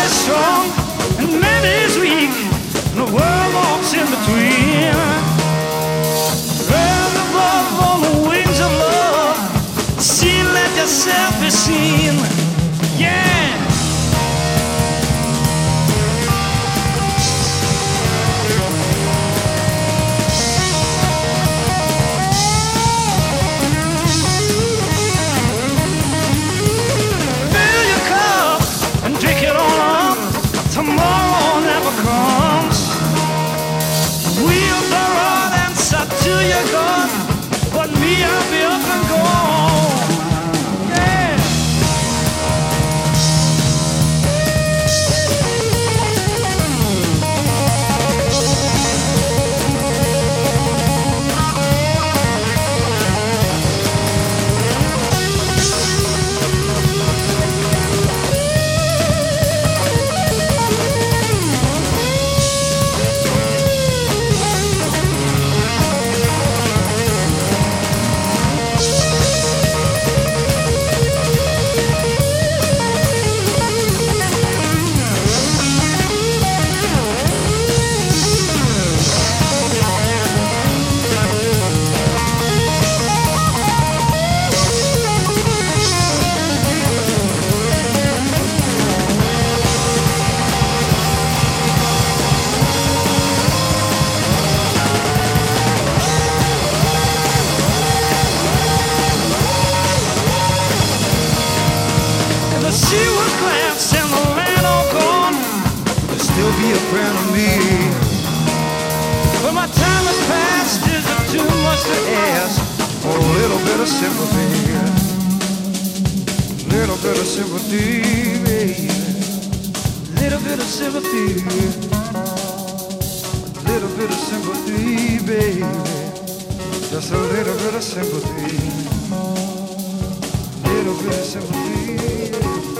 is strong and man is weak, and the world walks in between. Rise above on the wings of love. See, let yourself be seen. Yeah. Fill your cup and drink it on up. Tomorrow never comes. Wheels are on and shut to your gun, but me, I'll be up and gone. Yeah. She was glance and the land all gone. There'll still be a friend of me. But my time has passed. Is it too much to ask for a little bit of sympathy? Little bit of sympathy, baby. Little bit of sympathy. Little bit of sympathy, baby. Just a little bit of sympathy. Little bit of sympathy.